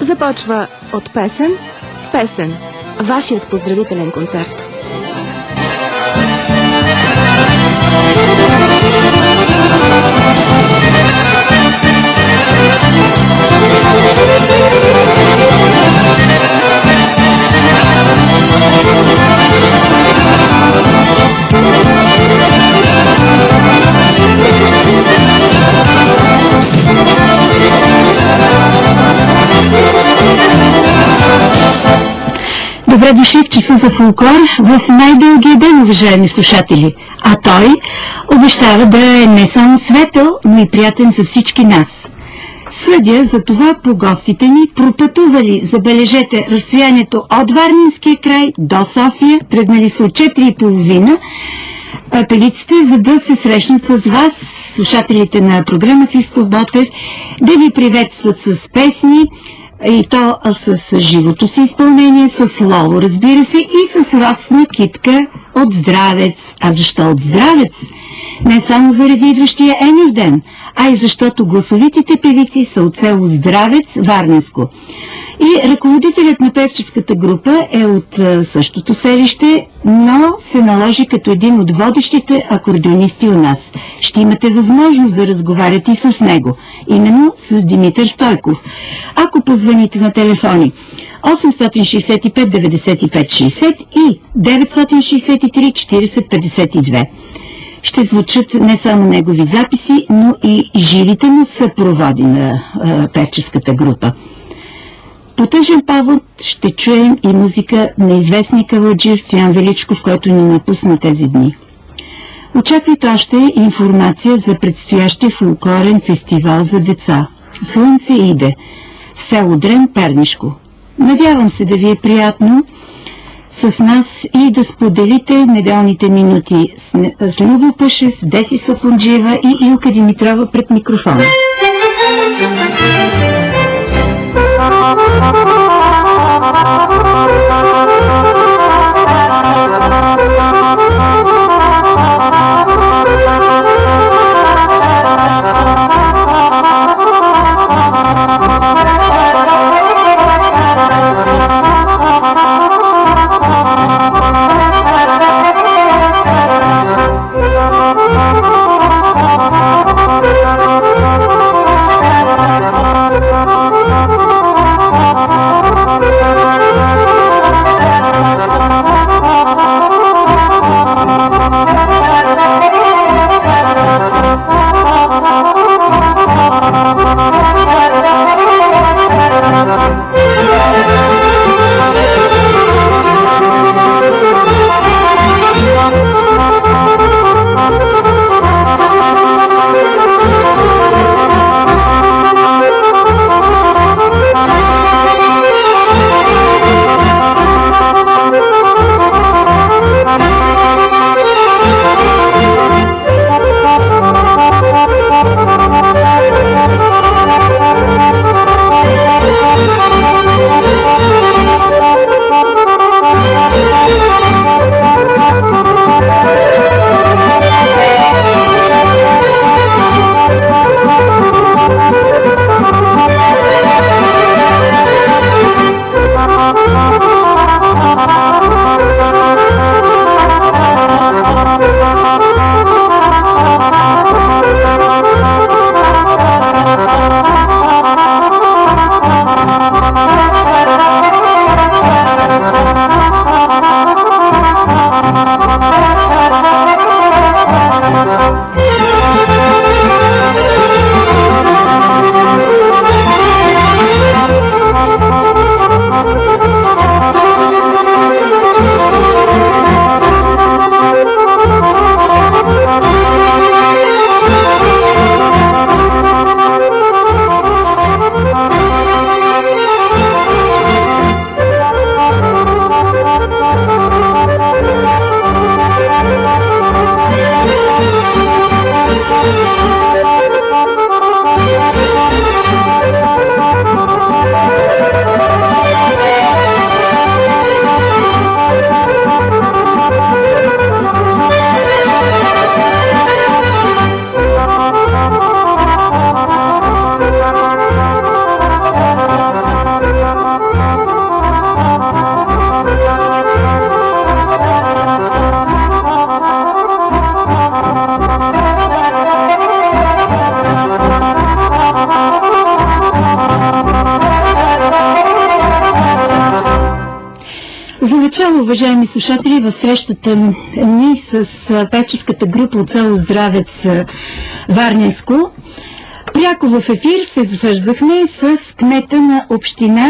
започва от песен в песен. Вашият поздравителен концерт. Добре дошли в часа за фолклор в най-дългия ден, уважаеми слушатели. А той обещава да е не само светъл, но и приятен за всички нас. Съдя за това по гостите ни пропътували, забележете, разстоянието от Варненския край до София, тръгнали са от 4,5 певиците, за да се срещнат с вас, слушателите на програма Христо Ботев, да ви приветстват с песни, и то с живото си изпълнение, с слово, разбира се, и с росна китка от Здравец. А защо от Здравец? Не само заради идващия Енев ден, а и защото гласовитите певици са от село Здравец, Варненско. И ръководителят на певческата група е от същото селище, но се наложи като един от водещите акордеонисти у нас. Ще имате възможност да разговаряте и с него, именно с Димитър Стойков. Ако позвоните на телефони 865-95-60 и 963-40-52. Ще звучат не само негови записи, но и живите му съпроводи на певческата група. По тъжен повод ще чуем и музика на известния кавалджиев Стоян Величков, който ни напусна тези дни. Очаквайте още информация за предстоящия фолклорен фестивал за деца «Слънце иде» в село Дрен, Пернишко. Надявам се да ви е приятно с нас и да споделите неделните минути с Любо Пъшев, Деси Сапунджиева и Илка Димитрова пред микрофона. начало, уважаеми слушатели, в срещата ни с певческата група от село Здравец Варненско, пряко в ефир се свързахме с кмета на община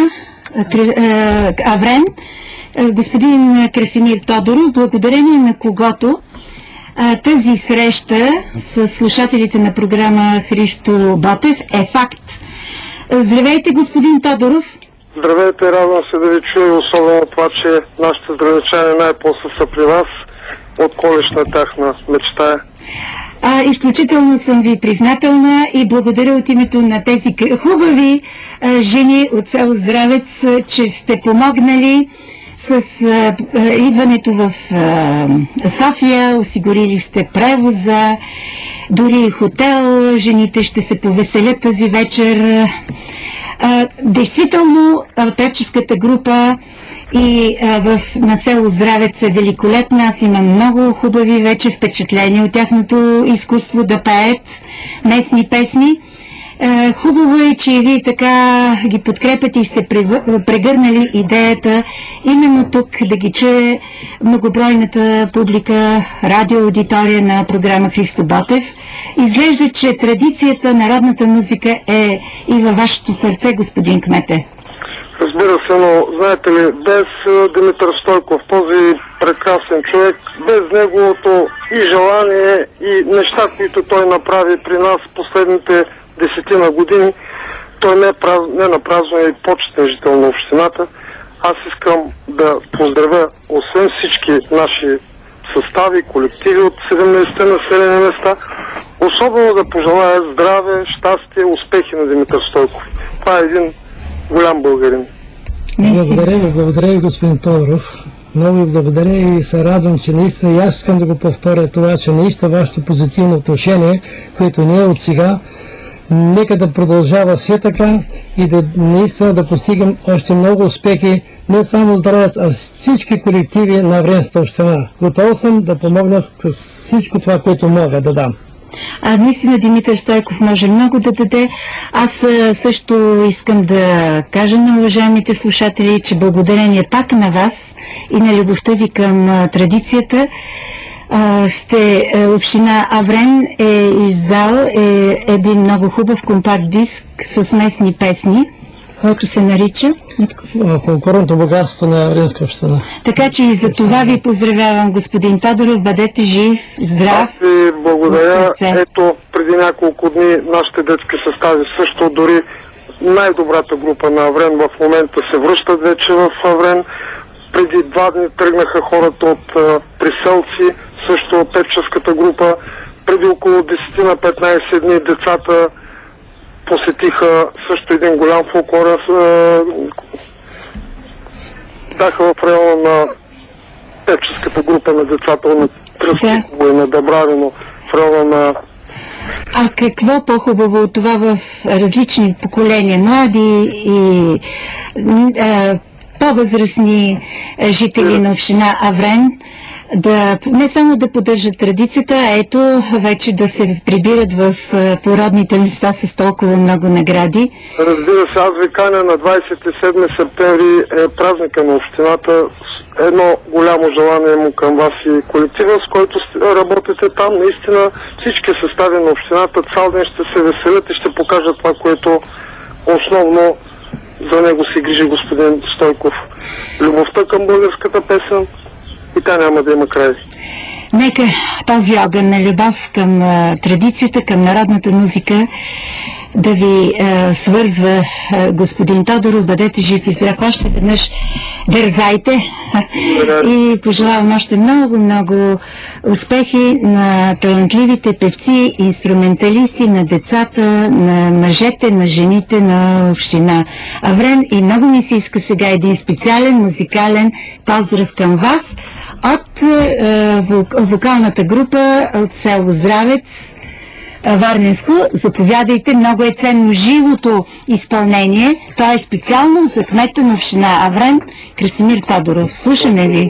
Аврен, господин Красимир Тодоров, благодарение на когото тази среща с слушателите на програма Христо Ботев е факт. Здравейте, господин Тодоров! Здравейте, радвам се да ви чуя, особено това, че нашите здравечани най-после са при вас. От колешна тяхна мечта е. Изключително съм ви признателна и благодаря от името на тези хубави жени от село Здравец, че сте помогнали с идването в София, осигурили сте превоза, дори хотел, жените ще се повеселят тази вечер. Действително, певческата група и на село Здравец е великолепна. Аз имам много хубави вече впечатления от тяхното изкуство да пеят местни песни. Хубаво е, че вие така ги подкрепяте и сте прегърнали идеята именно тук да ги чуе многобройната публика, радиоаудитория на програма Христо Ботев. Изглежда, че традицията, народната музика е и във вашето сърце, господин кмете. Разбира се, но знаете ли, без Димитър Стойков, този прекрасен човек, без неговото и желание, и неща, които той направи при нас последните 10 години, той не напразно и почетен жител на общината. Аз искам да поздравя, освен всички наши състави, колективи от 17-те населени места, особено да пожелая здраве, щастие, успехи на Димитър Стойков. Това е един голям българин. Благодаря ви, господин Тодоров. Много ви благодаря и се радвам, че наистина и аз искам да го повторя това, че наистина вашето позитивно отношение, което не е от сега, нека да продължава все така и да наистина да постигам още много успехи, не само Здравец, а всички колективи на Авренската община. Готов съм да помогна с всичко това, което мога да дам. Наистина Димитър Стойков може много да даде. Аз също искам да кажа на уважаемите слушатели, че благодарение пак на вас и на любовта ви към традицията, община Аврен е издал един много хубав компакт диск с местни песни, който се нарича Културното богатство на Авренска община. Така че и за това ви поздравявам, господин Тодоров. Бъдете жив, здрав. Аз ви благодаря. Ето, преди няколко дни нашите детски състави също, дори най-добрата група на Аврен в момента се връщат вече в Аврен. Преди 2 дни тръгнаха хората от Приселци, също от певческата група. Преди около 10 на 15 дни децата посетиха също един голям фолклорен. Бяха в района на певческата група на децата на Тръстиково и на Дъбравино, в района на... А какво по-хубаво от това в различни поколения, млади и по-възрастни жители на община Аврен, да не само да поддържат традицията, а ето вече да се прибират в породните места с толкова много награди. Разбира се, аз ви каня на 27 септември е празника на общината. Едно голямо желание му към вас и колектива, с който работите там. Наистина всички състави на общината цял ден ще се веселят и ще покажат това, което основно за него се грижи господин Стойков. Любовта към българската песен, и тя няма да има край. Нека този огън на любов към традицията, към народната музика да ви свързва, господин Тодоров. Бъдете жив и здрав. Още веднъж дързайте и пожелавам още много успехи на талантливите певци, инструменталисти, на децата, на мъжете, на жените на община Аврен. И много ми се иска сега един специален музикален поздрав към вас от вокалната група от село Здравец Варненско. Заповядайте, много е ценно живото изпълнение. То е специално за кмета на община Аврен Красимир Тодоров. Слушаме ви.